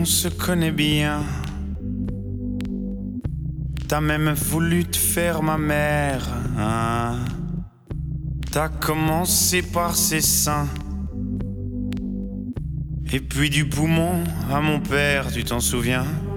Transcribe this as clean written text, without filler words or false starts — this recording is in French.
on se connaît bien. T'as même voulu te faire ma mère, hein. T'as commencé par ses seins, et puis du poumon à mon père, tu t'en souviens?